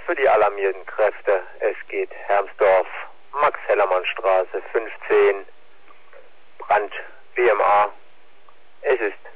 für die alarmierten Kräfte. Es geht Hermsdorf, Max-Hellermann-Straße 15, Brand, BMA. Es ist